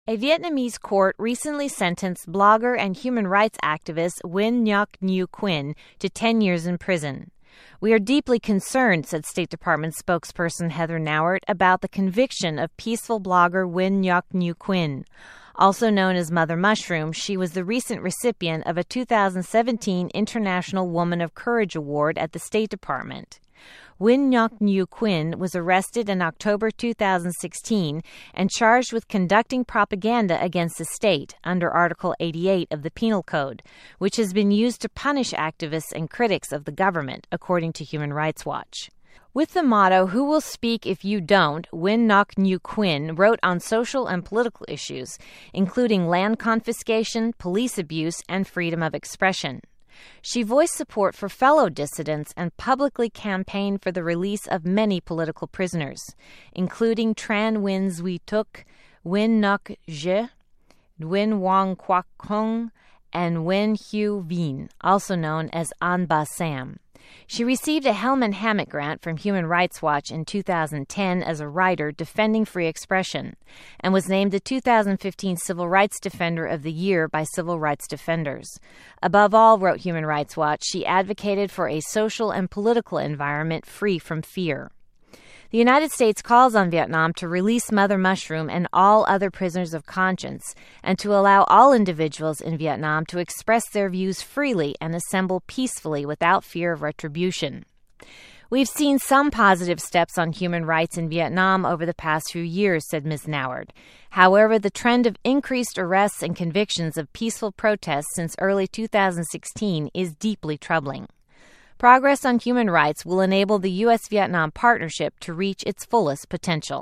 A Vietnamese court recently sentenced blogger and human rights activist Nguyen Ngoc Nhu Quinn to 10 years in prison. "We are deeply concerned," said State Department spokesperson Heather Nauert, about the conviction of peaceful blogger Nguyen Ngoc Nhu Quinn. Also known as Mother Mushroom, she was the recent recipient of a 2017 International Woman of Courage Award at the State Department. Nguyen Ngoc Nhu Quinn was arrested in October 2016 and charged with conducting propaganda against the state under Article 88 of the Penal Code, which has been used to punish activists and critics of the government, according to Human Rights Watch. With the motto, "Who will speak if you don't?" Nguyen Ngoc Nhu Quinn wrote on social and political issues, including land confiscation, police abuse, and freedom of expression. She voiced support for fellow dissidents and publicly campaigned for the release of many political prisoners, including Tran Nguyen Duy Tuc, Nguyen Ngoc Je, Nguyen Quang Quoc Hung, and Nguyen Hue Vinh, also known as An Ba Sam. She received a Hellman Hammock grant from Human Rights Watch in 2010 as a writer defending free expression, and was named the 2015 Civil Rights Defender of the Year by Civil Rights Defenders. Above all, wrote Human Rights Watch, she advocated for a social and political environment free from fear. The United States calls on Vietnam to release Mother Mushroom and all other prisoners of conscience, and to allow all individuals in Vietnam to express their views freely and assemble peacefully without fear of retribution. "We've seen some positive steps on human rights in Vietnam over the past few years," said Ms. Nauert. "However, the trend of increased arrests and convictions of peaceful protests since early 2016 is deeply troubling. Progress on human rights will enable the U.S.-Vietnam partnership to reach its fullest potential."